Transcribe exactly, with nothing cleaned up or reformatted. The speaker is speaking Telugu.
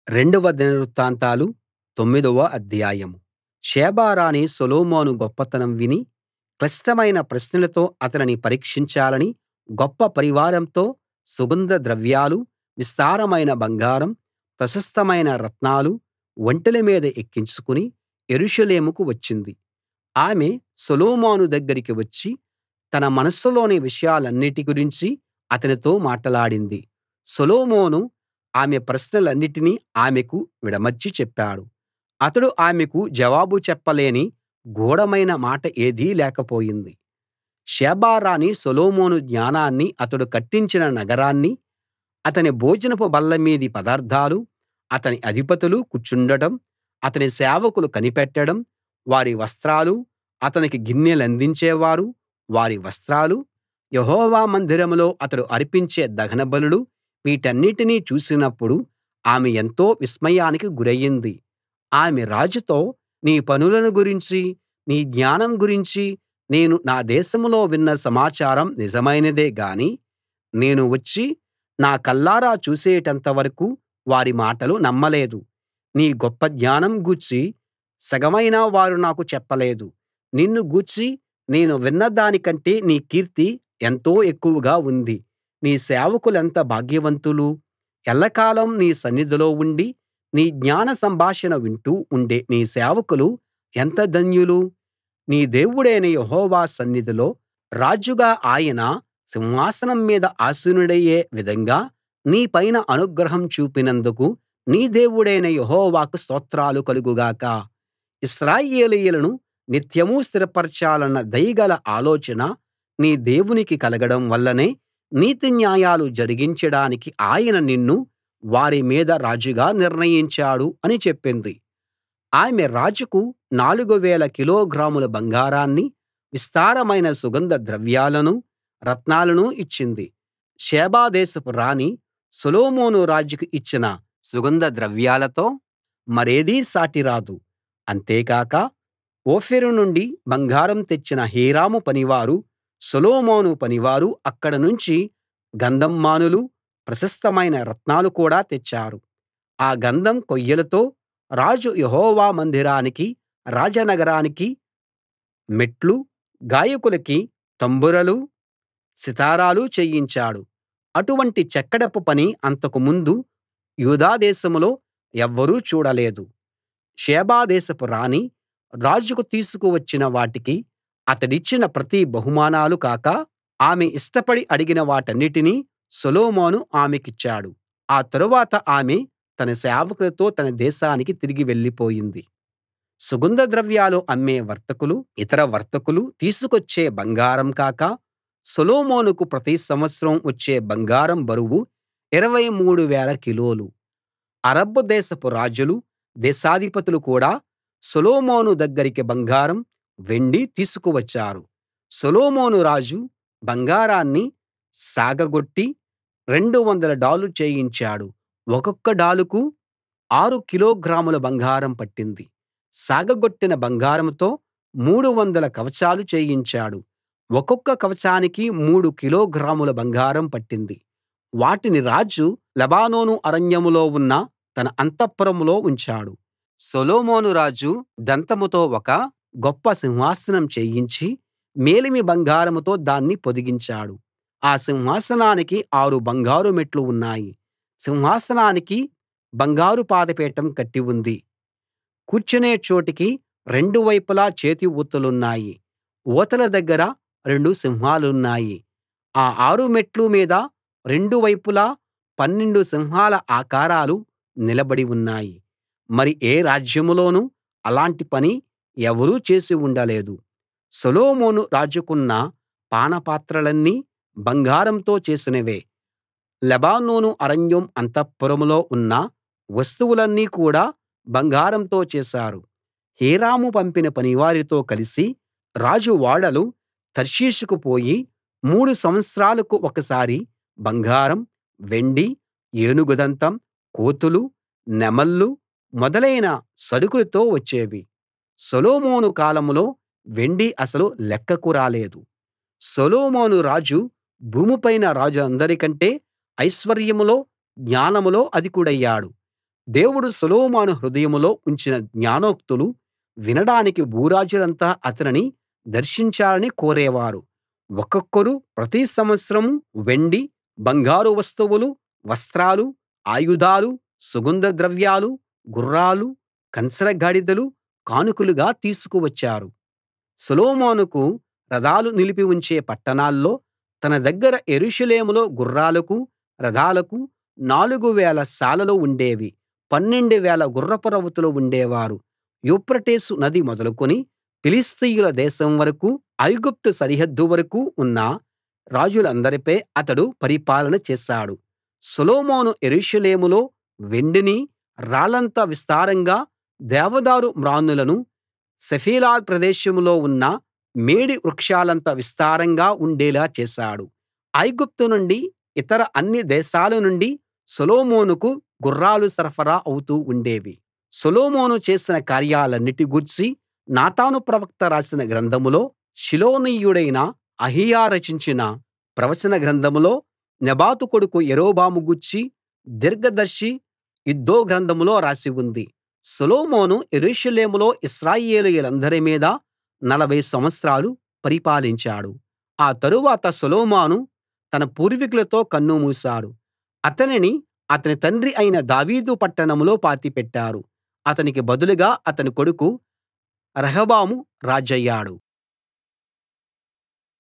రెండవ దినవృత్తాంతాలు తొమ్మిదవ అధ్యాయం. షేబ రాణి సొలొమోను గొప్పతనం విని క్లిష్టమైన ప్రశ్నలతో అతనిని పరీక్షించాలని గొప్ప పరివారంతో సుగంధ ద్రవ్యాలు, విస్తారమైన బంగారం, ప్రశస్తమైన రత్నాలు ఒంటెల మీద ఎక్కించుకుని యెరూషలేముకు వచ్చింది. ఆమె సొలొమోను దగ్గరికి వచ్చి తన మనస్సులోని విషయాలన్నిటి గురించి అతనితో మాటలాడింది. సొలొమోను ఆమె ప్రశ్నలన్నిటినీ ఆమెకు విడమర్చి చెప్పాడు. అతడు ఆమెకు జవాబు చెప్పలేని గూఢమైన మాట ఏదీ లేకపోయింది. షేబ రాణి సొలొమోను జ్ఞానాన్ని, అతడు కట్టించిన నగరాన్ని, అతని భోజనపు బల్ల మీది పదార్థాలు, అతని అధిపతులు కూర్చుండటం, అతని సేవకులు కనిపెట్టడం, వారి వస్త్రాలు, అతనికి గిన్నెలందించేవారు వారి వస్త్రాలు, యెహోవా మందిరంలో అతడు అర్పించే దహనబలులు, వీటన్నిటినీ చూసినప్పుడు ఆమె ఎంతో విస్మయానికి గురయింది. ఆమె రాజుతో, నీ పనులను గురించి, నీ జ్ఞానం గురించి నేను నా దేశంలో విన్న సమాచారం నిజమైనదే గాని నేను వచ్చి నా కళ్ళారా చూసేటంత వరకూ వారి మాటలు నమ్మలేదు. నీ గొప్ప జ్ఞానం గూర్చి సగమైనా వారు నాకు చెప్పలేదు. నిన్ను గూర్చి నేను విన్నదానికంటే నీ కీర్తి ఎంతో ఎక్కువగా ఉంది. నీ సేవకులెంత భాగ్యవంతులు. ఎల్లకాలం నీ సన్నిధిలో ఉండి నీ జ్ఞాన సంభాషణ వింటూ ఉండే నీ సేవకులు ఎంత ధన్యులు. నీ దేవుడైన యెహోవా సన్నిధిలో రాజుగా ఆయన సింహాసనం మీద ఆసీనుడయ్యే విధంగా నీ పైన అనుగ్రహం చూపినందుకు నీ దేవుడైన యెహోవాకు స్తోత్రాలు కలుగు గాక. ఇశ్రాయేలీయులను నిత్యమూ స్థిరపరచాలన్న దయగల ఆలోచన నీ దేవునికి కలగడం వల్లనే నీతి న్యాయాలు జరిగించడానికి ఆయన నిన్ను వారి మీద రాజుగా నిర్ణయించాడు అని చెప్పింది. ఆమె రాజుకు నాలుగు వేల కిలోగ్రాముల బంగారాన్ని, విస్తారమైన సుగంధ ద్రవ్యాలనూ, రత్నాలనూ ఇచ్చింది. షేబ దేశపు రాణి సొలొమోను రాజుకు ఇచ్చిన సుగంధ ద్రవ్యాలతో మరేదీ సాటిరాదు. అంతేకాక ఓఫీరు నుండి బంగారం తెచ్చిన హీరాము పనివారు, సొలొమోను పనివారు అక్కడ నుంచి గంధం మానులు, ప్రశస్తమైన రత్నాలు కూడా తెచ్చారు. ఆ గంధం కొయ్యలతో రాజు యెహోవా మందిరానికి, రాజనగరానికి మెట్లు, గాయకులకి తంబురలు, సితారాలు చేయించాడు. అటువంటి చెక్కడపు పని అంతకు ముందు యూదా దేశంలో ఎవ్వరూ చూడలేదు. షేబ దేశపు రాణి రాజుకు తీసుకు వచ్చిన వాటికి అతడిచ్చిన ప్రతి బహుమానాలు కాక ఆమె ఇష్టపడి అడిగిన వాటన్నిటినీ సొలొమోను ఆమెకిచ్చాడు. ఆ తరువాత ఆమె తన సేవకులతో తన దేశానికి తిరిగి వెళ్ళిపోయింది. సుగంధ ద్రవ్యాలు అమ్మే వర్తకులు, ఇతర వర్తకులు తీసుకొచ్చే బంగారం కాక సొలొమోనుకు ప్రతి సంవత్సరం వచ్చే బంగారం బరువు ఇరవై మూడు వేల కిలోలు. అరబ్ దేశపు రాజులు, దేశాధిపతులు కూడా సొలొమోను దగ్గరికి బంగారం, వెండి తీసుకువచ్చారు. సొలొమోను రాజు బంగారాన్ని సాగగొట్టి రెండు వందల డాలు చేయించాడు. ఒక్కొక్క డాలుకు ఆరు కిలోగ్రాముల బంగారం పట్టింది. సాగగొట్టిన బంగారంతో మూడు వందల కవచాలు చేయించాడు. ఒక్కొక్క కవచానికి మూడు కిలోగ్రాముల బంగారం పట్టింది. వాటిని రాజు లెబానోను అరణ్యంలో ఉన్న తన అంతఃపురంలో ఉంచాడు. సొలొమోను రాజు దంతంతో ఒక గొప్ప సింహాసనం చేయించి మేలిమి బంగారంతో దాన్ని పొదిగించాడు. ఆ సింహాసనానికి ఆరు బంగారు మెట్లు ఉన్నాయి. సింహాసనానికి బంగారు పాదపీఠం కట్టి ఉంది. కూర్చునే చోటికి రెండు వైపులా చేతి ఊతలున్నాయి. ఊతల దగ్గర రెండు సింహాలున్నాయి. ఆ ఆరు మెట్ల మీద రెండు వైపులా పన్నెండు సింహాల ఆకారాలు నిలబడి ఉన్నాయి. మరి ఏ రాజ్యంలోనూ అలాంటి పని ఎవరూ చేసి ఉండలేదు. సొలొమోను రాజుకున్న పానపాత్రలన్నీ బంగారంతో చేసినవే. లెబానోను అరణ్యం అంతఃపురంలో ఉన్న వస్తువులన్నీ కూడా బంగారంతో చేశారు. హీరాము పంపిన పనివారితో కలిసి రాజు ఓడలు తర్షీషుకు పోయి మూడు సంవత్సరాలకు ఒకసారి బంగారం, వెండి, ఏనుగు దంతం, కోతులు, నెమళ్ళు మొదలైన సరుకులతో వచ్చేవి. సొలొమోను కాలంలో వెండి అసలు లెక్కకు రాలేదు. సొలొమోను రాజు భూమిపైన రాజులందరికంటే ఐశ్వర్యంలో, జ్ఞానంలో అధికుడయ్యాడు. దేవుడు సొలొమోను హృదయంలో ఉంచిన జ్ఞానోక్తులు వినడానికి భూరాజులంతా అతనిని దర్శించాలని కోరేవారు ఒక్కొక్కరు ప్రతి సంవత్సరం వెండి బంగారు వస్తువులు వస్త్రాలు ఆయుధాలు సుగంధ ద్రవ్యాలు గుర్రాలు కంచరగాడిదలు కానుకలుగా తీసుకువచ్చారు సొలొమోనుకు రథాలు నిలిపి ఉంచే పట్టణాల్లో తన దగ్గర యెరూషలేములో గుర్రాలకు రథాలకు నాలుగు వేల శాలలు ఉండేవి పన్నెండు వేల గుర్రపు రౌతులు ఉండేవారు యూఫ్రటీసు నది మొదలుకొని ఫిలిష్తీయుల దేశం వరకూ ఐగుప్తు సరిహద్దు వరకూ ఉన్న రాజులందరిపై అతడు పరిపాలన చేశాడు సొలొమోను యెరూషలేములో వెండిని రాళ్లంత విస్తారంగా దేవదారు మ్రానులను షెఫేలా ప్రదేశంలో ఉన్న మేడి వృక్షాలంత విస్తారంగా ఉండేలా చేశాడు ఐగుప్తు నుండి ఇతర అన్ని దేశాల నుండి సొలొమోనుకు గుర్రాలు సరఫరా అవుతూ ఉండేవి సొలొమోను చేసిన కార్యాలన్నిటి గూర్చి నాతాను ప్రవక్త రాసిన గ్రంథంలో షిలోనీయుడైన అహీయా రచించిన ప్రవచన గ్రంథంలో నెబాతు కొడుకు యరొబాము గూర్చి దీర్ఘదర్శి ఇద్దో గ్రంథంలో రాసి ఉంది సొలొమోను యెరూషలేములో ఇశ్రాయేలీయులందరి మీద నలభై సంవత్సరాలు పరిపాలించాడు ఆ తరువాత సొలొమోను తన పూర్వీకులతో కన్నుమూశాడు అతనిని అతని తండ్రి అయిన దావీదు పట్టణంలో పాతిపెట్టారు అతనికి బదులుగా అతని కొడుకు రెహబాము రాజయ్యాడు